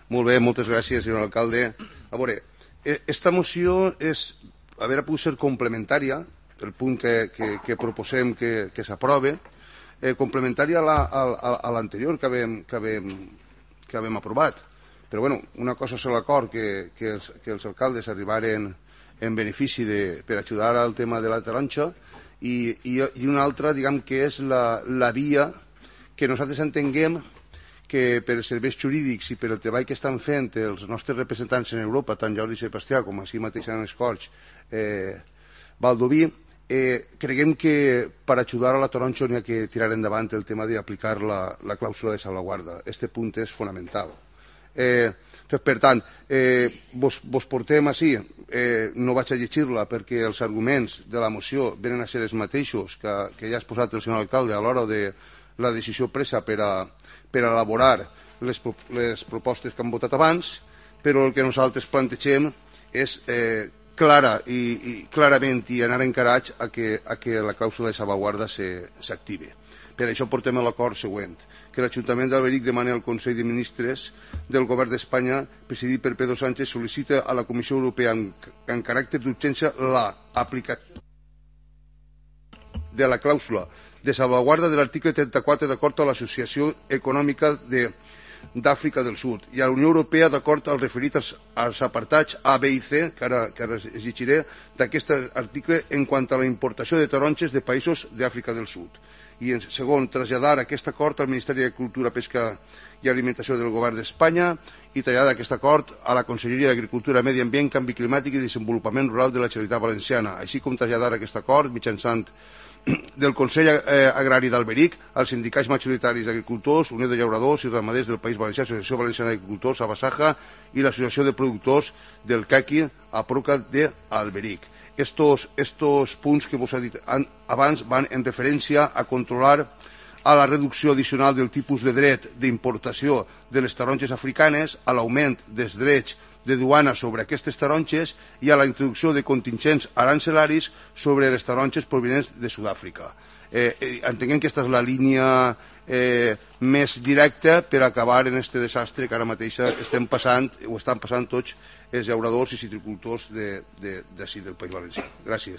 Molt bé, moltes gràcies, senyor alcalde. A veure, esta moció és, a veure, pugui ser complementària, el punt que proposem que s'aprove, complementària a l'anterior que havem aprovat. Però, bueno, una cosa és l'acord que els alcaldes arribaren en benefici per ajudar al tema de la taronja i una altra, diguem, que és la via que nosaltres entenguem que per els serveis jurídics i per el treball que estan fent els nostres representants en Europa, tant Jordi Sebastià com així mateix en Escorch, Valdoví, creguem que per ajudar a la taronja n'hi ha que tirar endavant el tema d'aplicar la clàusula de salvaguarda. Este punt és fonamental. Per tant, vos portem així, no vaig a llegir-la perquè els arguments de la moció venen a ser els mateixos que ja ha exposat el senyor alcalde a l'hora de la decisió presa per elaborar les propostes que han votat abans, però el que nosaltres plantegem és clarament i anar encarats a que la clàusula de salvaguarda s'active. Per això portem a l'acord següent, que l'Ajuntament d'Alberic demana al Consell de Ministres del Govern d'Espanya, presidit per Pedro Sánchez, sol·licita a la Comissió Europea en caràcter d'urgència l'aplicació de la clàusula de salvaguarda de l'article 34 d'acord amb l'Associació Econòmica d'Àfrica del Sud i a la Unió Europea d'acord al referit als apartats A, B i C, que ara llegiré, d'aquest article en quant a la importació de taronges de països d'Àfrica del Sud. I en segon, traslladar aquest acord al Ministeri de Cultura, Pesca i Alimentació del Govern d'Espanya i traslladar aquest acord a la Conselleria d'Agricultura, Medi Ambient, Canvi Climàtic i Desenvolupament Rural de la Generalitat Valenciana, així com traslladar aquest acord mitjançant del Consell Agrari d'Alberic als sindicats majoritaris d'agricultors, Unió de Llauradors i Ramaders del País Valencià, Associació Valenciana d'Agricultors, Abasaja i l'Associació de Productors del Caqui a Proca d'Alberic. Estos punts que vos he dit abans van en referència a controlar a la reducció addicional del tipus de dret d'importació de les taronges africanes, a l'augment dels drets de duana sobre aquestes taronges i a la introducció de contingents arancelaris sobre les taronges provinents de Sud-àfrica. Entenguem que aquesta és la línia més directa per acabar en aquest desastre que ara mateix estem passant o estan passant tots els llauradors i citricultors d'ací del País Valencià. Gràcies.